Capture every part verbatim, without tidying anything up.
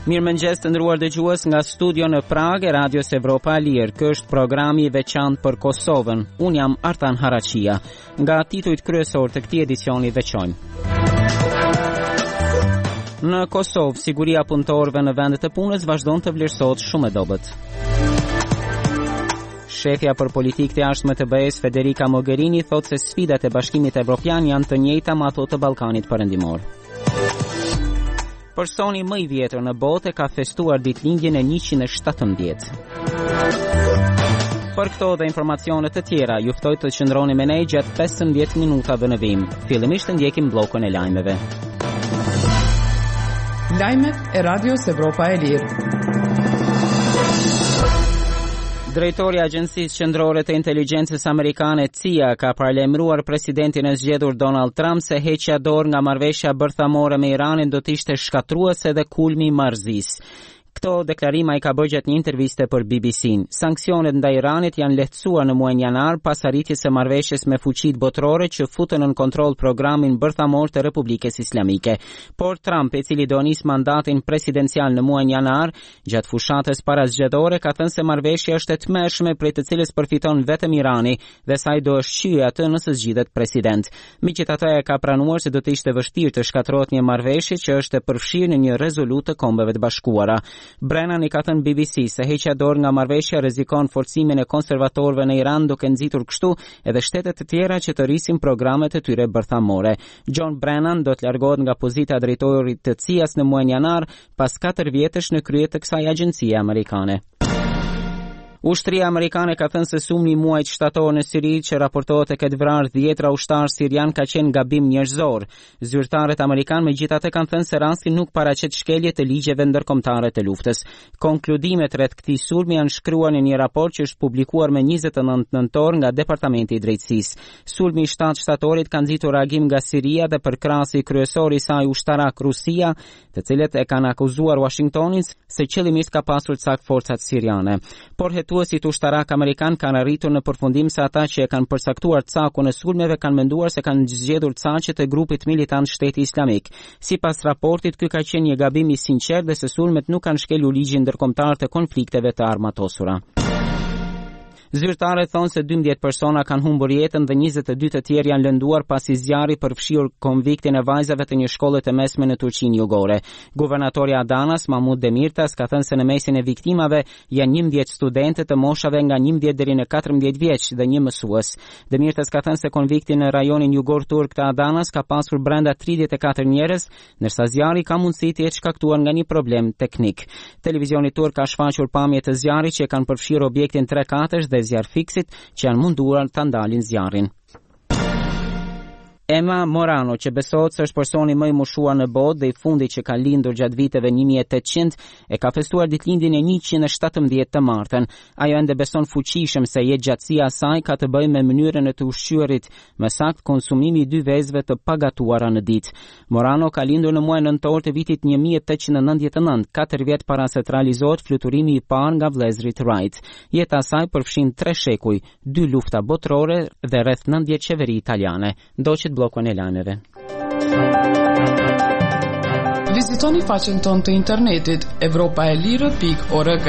Mirëmëngjes të nderuar dëgjues nga studio në Prag e Radios Evropa e Lirë. Ky është programi i veçantë për Kosovën. Unë jam Artan Harachia. Nga titujt kryesor të këtij edicioni veçojmë. Në Kosovë, siguria punëtorëve në vendet e punës vazhdon të vlerësohet shumë e dobët. Shefja për politikë të jashtme të B E-s Federica Mogherini thotë se sfidat e Bashkimit Evropian janë të njëjta me ato të Ballkanit Perëndimor. Personi më i vjetër në botë ka festuar ditëlindjen e njëqind e shtatëmbëdhjetë. Për këto dhe informacione të tjera, ju ftoj të qëndroni me ne gjatë pesëmbëdhjetë minutave në vim. Fillimisht ndjekim bllokun e lajmeve. Lajmet e Radios Evropa e Lirë. Drejtori i Agjencisë Qendrore të Inteligjencës Amerikane C I A ka paralajmëruar presidentin e zgjedhur Donald Trump se heqja dorë nga marrëveshja bërthamore me Iranin do të ishte shkatruese dhe kulmi i marrëzisë. Këto deklarima i ka bërë gjatë një interviste për B B C-n. Sanksionet ndaj Iranit janë lehtësuar në muajin janar pas arritjes së marrëveshjes me fuqitë botërore që futën në kontroll programin bërthamor të Republikës Islamike. Por Trump, i cili do nis mandatin presidencial në muajin janar, gjatë fushatës parazgjedhore ka thënë se marrëveshja është e tmerrshme prej të cilës përfiton vetëm Irani dhe sa i do shqyejë atë nëse zgjidhet president. Megjithatë, ai ka pranuar se do të ishte vështirë të shkatërrohet një marrëveshje që është e përfshirë në një rezolutë të Kombeve të Bashkuara. Brennan i ka thënë B B C se heqja dorë nga marrëveshja rrezikon forcimin e konservatorëve në Iran duke nxitur kështu edhe shtetet të tjera që të rrisin programet e tyre bërthamore. John Brennan do të largohet nga pozita e drejtorit të C I A-s në muajin janar pas katër vjetësh në krye të kësaj agjencie amerikane. Ushtria amerikane ka thënë se sulmi i muajit shtator në Siri që raportohet e ketë vrarë dhjetra ushtarë sirian ka qenë gabim njerëzor. Zyrtarët amerikanë megjithatë kanë thënë se rasti nuk paraqet shkelje të ligjeve ndërkombëtare të luftës. Konkludimet rreth këtij sulmi janë shkruar në një raport që është publikuar me njëzet e nëntë nëntor nga Departamenti i Drejtësisë. Sulmi i shtatë shtatorit ka nxitur reagim nga Siria dhe përkrahasi kryesori i saj ushtarak Rusia, të cilët e kanë akuzuar Washingtonin se qëllimisht ka pasur cak forcat siriane. Por Hetuesit ushtarak amerikan kanë arritur në përfundim se ata që e kanë përcaktuar cakun e sulmeve kanë menduar se kanë zgjedhur caqet e grupit militant Shteti Islamik. Sipas raportit, ky ka qenë një gabim i sinqert dhe se sulmet nuk kanë shkelur ligjin ndërkombëtar të konflikteve të armatosura. Zyrtarët thonë se dymbëdhjetë persona kanë humbur jetën dhe njëzet e dy të tjerë janë lënduar pasi zjarri përfshir konviktin e vajzave të një shkolle të mesme në Turqinë Jugore. Guvernatori Adanas, Mahmud Demirtas, ka thënë se në mesin e viktimave janë njëmbëdhjetë studente të moshave nga njëmbëdhjetë deri në katërmbëdhjetë vjeç dhe një mësues. Demirtas ka thënë se konvikti në rajonin jugor turk të Adanas ka pasur brenda tridhjetë e katër njerëz, ndërsa zjarri ka mundësi të jetë shkaktuar nga një problem teknik. Televizioni turk ka shfaqur pamje të zjarrit që kanë përfshirë objektin tre katësh dhe zjarr fiksit që janë munduar të ndalin zjarrin. Emma Morano, që besohet se është personi më i moshuar në botë dhe i fundit që ka lindur gjatë viteve një mijë e tetëqind, e ka festuar ditëlindjen e njëqind e shtatëmbëdhjetë të martën. Ajo ende beson fuqishëm se jetëgjatësia e saj ka të bëjë me mënyrën e të ushqyerit, më saktë konsumimi i dy vezëve të pagatuara në ditë. Morano ka lindur në muajin nëntor të vitit një mijë e tetëqind e nëntëdhjetë e nëntë, katër vjet para se të realizohet fluturimi i parë nga vëllezërit Wright. Jeta e saj përfshin tre shekuj, dy lufta botërore dhe rreth nëntëdhjetë qeveri italiane. Ndoqet bllokun e lajmeve. Vizitoni faqen tonë të internetit evropa e lirë pikë org.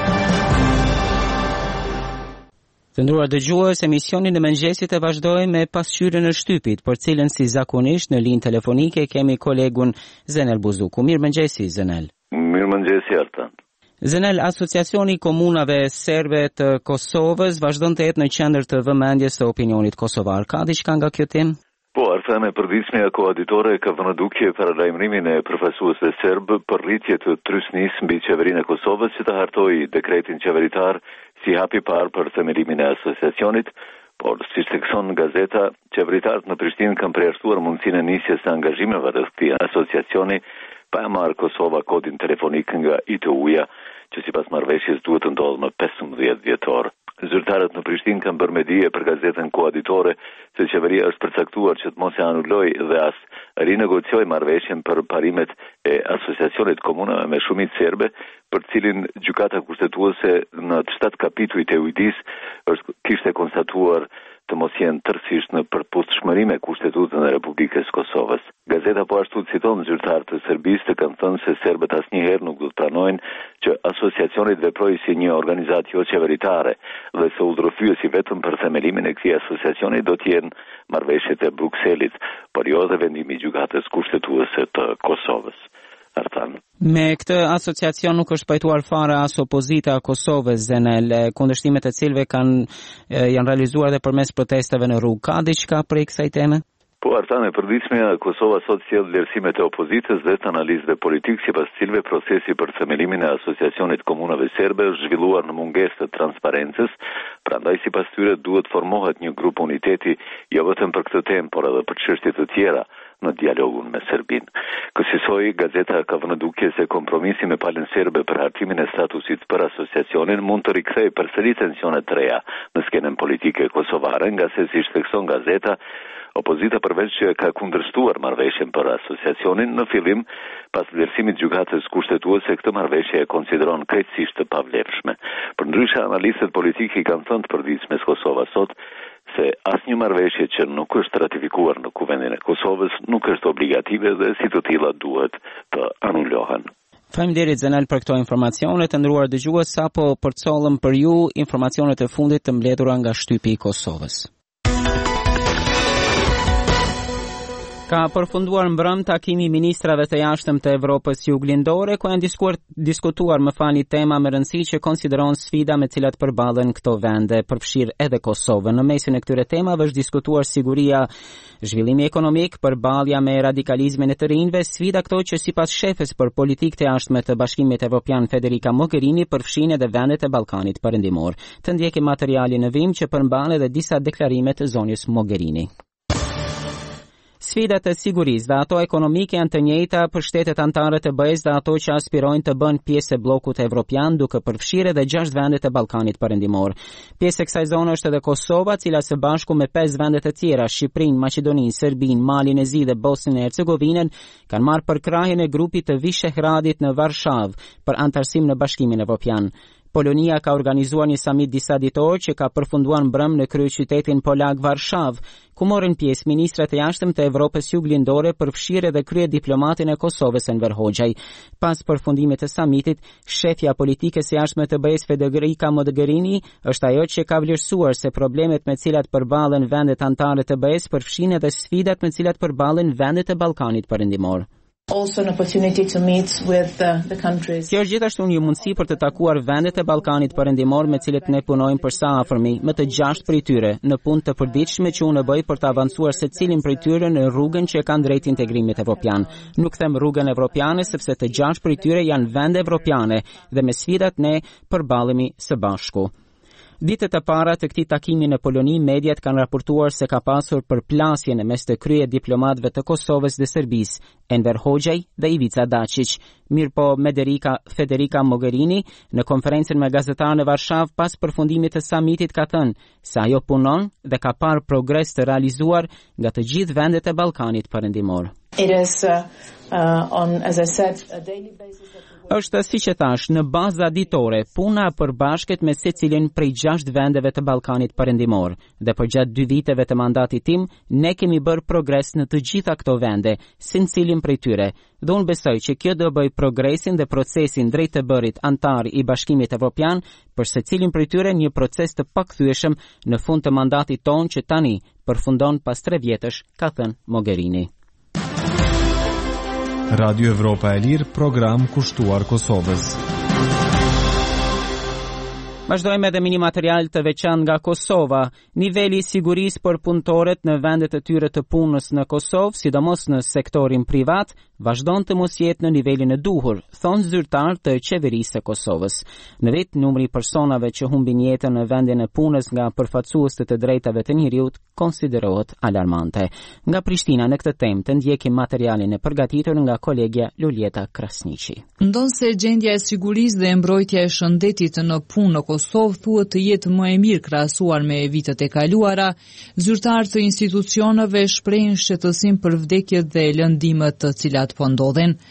Të nderuar dëgjues, emisionin e mëngjesit e vazhdojmë me pasqyrën e shtypit, për cilën si zakonisht në linjë telefonike kemi kolegun Zenel Buzuku. Mirëmëngjesi Zenel. Mirëmëngjesi Artan. Zenel, Asociacioni i Komunave Serbe të Kosovës vazhdon të jetë në qendër të vëmendjes së opinionit kosovar. Ka diçka nga kjo temë? Po, Artan, e përditshmja koaditore ka vënë duke paralajmërimin e përfaqësuesve serb për rritje të trysnisë mbi qeverinë e Kosovës që të hartojë dekretin qeveritar si hapi parë për themelimin e asociacionit, por siç thekson gazeta, qeveritarët në Prishtinë kanë përjashtuar mundësinë e nisjes së angazhimeve rreth këtij asociacioni pa e marrë Kosova kodin telefonik nga I T U-ja, që sipas marrëveshjes duhet të ndodhë më pesëmbëdhjetë dhjetor. Zyrtarët në Prishtinë kanë bërë me dije për gazetën koaditore se qeveria është përcaktuar që të mos e anulloj dhe as rinegocioj marrëveshjen për parimet e asociacionit komunave me shumicë serbe, për cilin gjykata kushtetuese në të shtatë kapitujt e Ujdis është kishte konstatuar të mos jenë tërësisht në përputhshmëri me Kushtetutën e Republikës Kosovës. Gazeta po ashtu citon zyrtarë të Serbisë të kanë thënë se serbët asnjëherë nuk do të pranojnë që asociacioni të veprojë si një organizatë jo qeveritare dhe se udhërofyesi vetëm për themelimin e këtij asociacioni do të jenë marrëveshjet e Brukselit, por jo dhe vendimi i gjykatës kushtetuese të Kosovës. Artan. Me këtë asociacion nuk është pajtuar fare as opozita e Kosovës, Zenel, kundërshtimet e cilëve kanë janë realizuar dhe përmes protesteve në rrugë. Ka diçka për kësaj teme? Po, Artan, e përditshmja, Kosova sot sjell vlerësimet e opozitës dhe të analizëve politik, sipas cilëve procesi për themelimin e asociacionit komunave serbe është zhvilluar në mungesë të transparencës, prandaj sipas tyre duhet formohet një grup uniteti jo vetëm për këtë temë, por edhe për çështje të tjera në dialogun me Serbinë. Kësaj gazeta ka vënë duke se kompromisi me palën serbe për hartimin e statusit për asociacionin mund të rikthejë përsëri tensione të reja në skenën politike kosovare, nga se si thekson gazeta, opozita përveç që ka kundërshtuar marrëveshjen për asociacionin, në fillim, pas vlerësimit gjykatës kushtetuese, këtë marrëveshje e konsideron krejtësisht të pavlefshme. Përndryshe, analistët politikë i kanë thënë të përditshmes Kosova sot se asnjë marrëveshje që nuk është ratifikuar në Kuvendin e Kosovës nuk është obligative dhe si të tilla duhet të anulohen. Faleminderit Zenel për këto informacione. Të nderuar dëgjues, sapo përcollëm për ju informacionet e fundit të mbledhura nga shtypi i Kosovës. Ka përfunduar mbrëm takimi ministrave të jashtëm të Evropës Juglindore, ku janë diskutuar, diskutuar më fali tema me rëndësi që konsideron sfida me cilat përballen këto vende, përfshirë edhe Kosovën. Në mesin e këtyre temave është diskutuar siguria, zhvillimi ekonomik, përballja me radikalizmin e të rinjve, sfida këto që sipas shefes për politikë të jashtme të Bashkimit Evropian Federica Mogherini përfshin edhe vendet e Ballkanit Perëndimor. Të ndjekim materialin në vim që përmban edhe disa deklarime të zonjës Mogherini. Sfidat e sigurisë dhe ato ekonomike janë të njëjta për shtetet anëtare të B E S dhe ato që aspirojnë të bënë pjesë e bllokut evropian, duke përfshirë edhe gjashtë vendet e Ballkanit Perëndimor. Pjesë e kësaj zone është edhe Kosova, cila së bashku me pesë vende të tjera, Shqipërinë, Maqedoninë, Serbinë, Malin e Zi dhe Bosnjën e Hercegovinën, kanë marrë përkrahjen e grupit të Vishehradit në Varshavë për antarësim në Bashkimin Evropian. Polonia ka organizuar një samit disa ditor që ka përfunduar mbrëm në kryeqytetin polak Varshavë, ku morën pjesë ministrat e jashtëm të Evropës Juglindore, përfshirë edhe krye diplomatin e Kosovës Enver Hoxhaj. Pas përfundimit të samitit, shefja politikës së jashtme të B E S Federica Mogherini është ajo që ka vlerësuar se problemet me cilat përballen vendet anëtare të B E S përfshin edhe sfidat me cilat përballen vendet e Ballkanit Perëndimor. Also an opportunity to meet with the, the countries. Kjo është gjithashtu një mundësi për të takuar vendet e Ballkanit Perëndimor me cilët ne punojmë për sa afërmi, më të gjashtë prej tyre, në punë të përditshme që unë bëj për të avancuar secilin prej tyre në rrugën që e kanë drejt integrimit evropian. Nuk them rrugën evropiane sepse të gjashtë prej tyre janë vende evropiane dhe me sfidat ne përballemi së bashku. Ditët e para të këtij takimi në Poloni, mediat kanë raportuar se ka pasur përplasje në mes të krye diplomatëve të Kosovës dhe Serbisë, Enver Hoxhaj dhe Ivica Dačić. Mirpo Federica, Federica Mogherini në konferencën me gazetarë në Varshavë pas përfundimit të samitit ka thënë se ajo punon dhe ka parë progres të realizuar nga të gjithë vendet e Ballkanit Perëndimor. It is uh, uh, on, as I said, a daily basis. Është si që thash, në baza ditore, puna për bashkët me secilin prej gjashtë vendeve të Ballkanit Perëndimor, dhe për gjatë dy viteve të mandatit tim, ne kemi bërë progres në të gjitha këto vende, sincilin prej tyre, dhe unë besoj që kjo do bëj progresin dhe procesin drejt të bërit antar i Bashkimit Evropian, për secilin prej tyre një proces të pakthyeshëm në fund të mandatit ton që tani përfundon pas tre vjetësh, ka thënë Mogherini. Radio Evropa e Lirë, program kushtuar Kosovës. Vazhdojmë edhe me një material të veçantë nga Kosova. Niveli i sigurisë për punëtorët në vendet e tyre të punës në Kosovë, sidomos në sektorin privat, vazhdon të mos jetë në nivelin e duhur, thonë zyrtar të qeverisë së Kosovës. Në vit, numri i personave që humbin jetën në vendin e punës nga përfaqësuesit të drejtave të njerëzit konsiderohet alarmante. Nga Prishtina në këtë temë të ndjekim materialin e përgatitur nga kolegja Luljeta Krasniqi. Ndonse gjendja e sigurisë dhe mbrojtja e shëndetit në punë në Kosovë thuhet të jetë më e mirë krahasuar me vitet e kaluara, zyrtarë të institucioneve shprehin shqetësim për vdekjet dhe lëndimet të cilat po ndodhen.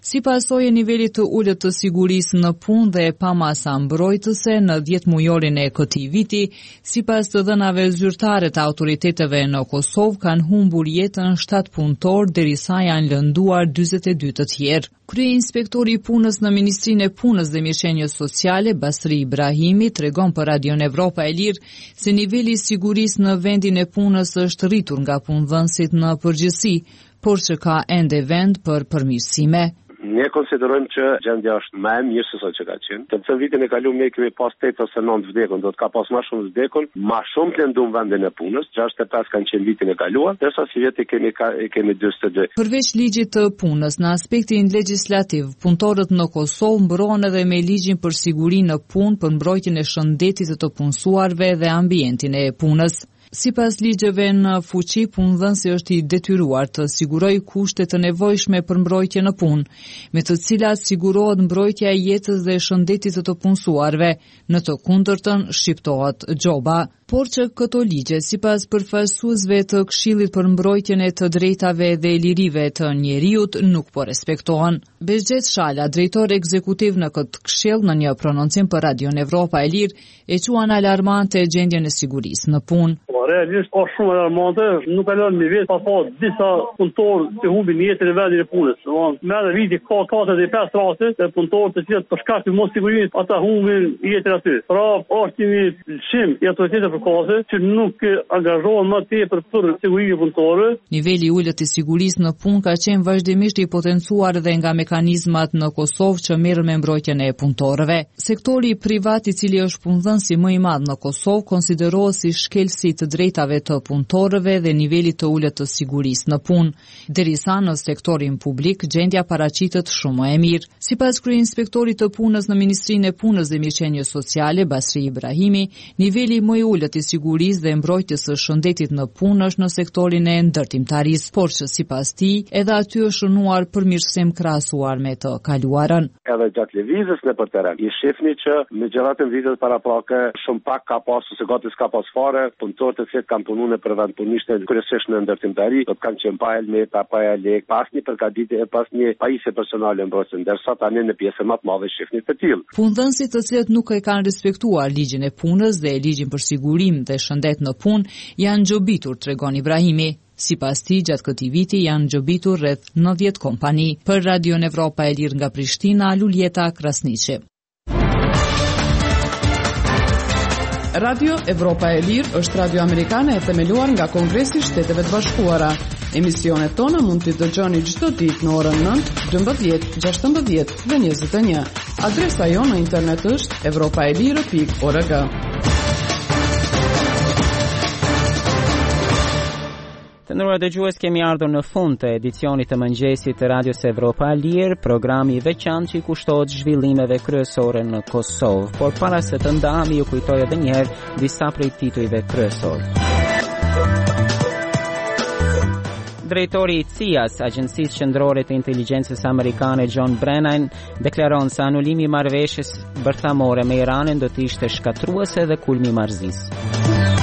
Si pasojë e nivelit të ulët të sigurisë në punë dhe pamasa mbrojtëse në dhjetë mujorin e këtij viti, sipas të dhënave zyrtare të autoriteteve në Kosovë, kanë humbur jetën shtatë punëtor derisa janë lënduar dyzet e dy të tjerë. Kryeinspektori i punës në Ministrinë e Punës dhe Mirëqenies Sociale, Basri Ibrahimi, tregon për Radion Evropa e Lirë se niveli i sigurisë në vendin e punës është rritur nga punëdhënësit në përgjithësi, por që ka ende vend për përmirësime. Ne konsiderojmë që gjendja është më e mirë se sa që ka qenë. Të të vitin e kaluar ne kemi pas tetë ose nëntë vdekun, do të ka pas më shumë vdekun, më shumë të ndum vendin e punës, gjashtëdhjetë e pesë kanë qenë vitin e kaluar, derisa si vjet i kemi ka, i kemi dyzet e dy. Përveç ligjit të punës, në aspektin legjislativ, punëtorët në Kosovë mbrohen edhe me ligjin për sigurinë në punë, për mbrojtjen e shëndetit të të punësuarve dhe ambientin e punës. Sipas ligjeve në fuqi, punëdhënësi është i detyruar të sigurojë kushte të nevojshme për mbrojtje në punë, me të cilat sigurohet mbrojtja e jetës dhe shëndetit të të punësuarve, në të kundërtën shqiptohet gjoba. Por që këto ligje, sipas përfaqësuesve të Këshillit për mbrojtjen e të drejtave dhe lirive të njeriut, nuk po respektohen. Bezgjet Shala, drejtor ekzekutiv në këtë këshill, në një prononcim për Radion Evropa e Lirë, e quan alarmante gjendjen e sigurisë në punë. Realisht është shumë alarmante, nuk ka lënë një vit pa pa disa punëtorë të humbin jetën e vendit të punës. Me edhe viti ka katëdhjetë e pesë raste të punëtorë të cilët për shkak të mossigurinë ata humbin jetën aty. Pra është një lëshim i autoriteteve përkohëse që nuk angazhohen më tepër për sigurinë e punëtorëve. Niveli i ulët i sigurisë në punë ka qenë vazhdimisht i potencuar edhe nga mekanizmat në Kosovë që merren me mbrojtjen e punëtorëve. Sektori privat, i cili është punëdhënësi më i madh në Kosovë, konsiderohet si shkelësi të drejtave të punëtorëve dhe nivelit të ulët të sigurisë në punë, derisa në sektorin publik gjendja paraqitet shumë e mirë. Sipas kryeinspektorit të punës në Ministrinë e Punës dhe Mirëqenies Sociale, Basri Ibrahimi, niveli më i ulët i sigurisë dhe mbrojtjes së shëndetit në punë është në sektorin e ndërtimtarisë, por që sipas tij, edhe aty është shënuar përmirësim krahasuar me të kaluarën. Edhe gjatë lëvizjes nëpër teren, i shihni që me gjërat e vitet paraprake shumë pak ka pasur se gati s'ka pas fare punëtorë të cilët kanë punuar për vend punishte kryesisht në ndërtimtari, do të kanë qenë pa elme, pa pa lek, pas një përgatitje, pas një pajisje personale mbrojtëse, ndërsa tani në pjesën më të madhe shihni të tillë. Punëdhënësit të cilët nuk e kanë respektuar ligjin e punës dhe ligjin për sigurim dhe shëndet në punë janë gjobitur, tregon Ibrahimi. Sipas tij, gjatë këtij viti janë gjobitur rreth nëntëdhjetë kompani. Për Radion Evropa e Lirë nga Prishtina, Luljeta Krasniqi. Radio Evropa e Lirë është radio amerikane e themeluar nga Kongresi i Shteteve të Bashkuara. Emisionet tona mund t'i dëgjoni çdo ditë në orën nëntë, dymbëdhjetë, gjashtëmbëdhjetë dhe njëzet e një. Adresa jonë në internet është evropaelire pikë org. Të nderuar dëgjues, kemi ardhur në fund të edicionit të mëngjesit të Radios Evropa e Lirë, programi i veçantë që i kushtohet zhvillimeve kryesore në Kosovë. Por para se të ndahemi, ju kujtoj edhe një herë disa prej titujve kryesor. Drejtori i C I A-s, Agjencisë Qendrore të Inteligjencës Amerikane, John Brennan, deklaron se anulimi i marrëveshjes bërthamore me Iranin do të ishte shkatruese dhe kulmi i marrëzisë.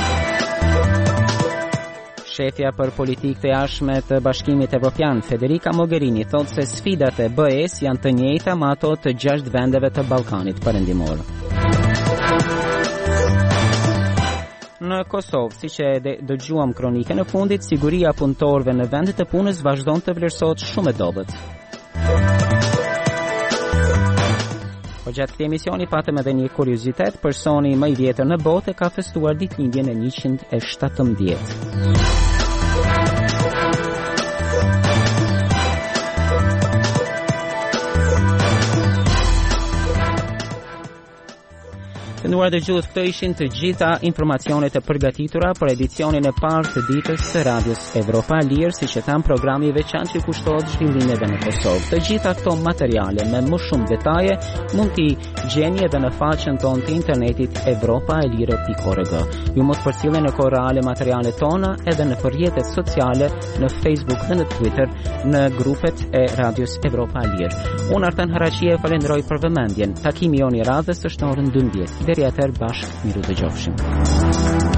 Shefja për politikë të jashtme të Bashkimit Evropian, Federica Mogherini, thotë se sfidat e B E-s janë të njëjta me ato të gjashtë vendeve të Ballkanit Perëndimor. Në Kosovë, siç e dëgjuam kronikën e fundit, siguria e punëtorëve në vendet e punës vazhdon të vlerësohet shumë e dobët. Po gjatë këtij emisioni patëm edhe një kuriozitet, personi më i vjetër në botë ka festuar ditëlindjen e njëqind e shtatëmbëdhjetë. Të nderuar dëgjues, këto ishin të gjitha informacionet e përgatitura për edicionin e parë të ditës së Radios Evropa e Lirë, siç e tham, programi i veçantë që kushtohet zhvillimeve në Kosovë. Të gjitha këto materiale me më shumë detaje mund t'i gjeni edhe në faqen tonë të internetit evropaelire pikë org. Ju mund të përcjellni në kohë reale materialet tona edhe në rrjetet sociale, në Facebook dhe në Twitter, në grupet e Radios Evropa e Lirë. Unë Artan Haraçie falenderoj për vëmendjen. Takimi jon i radhës është në orën dymbëdhjetë. Deri atëherë bashkë miru dëgjofshim.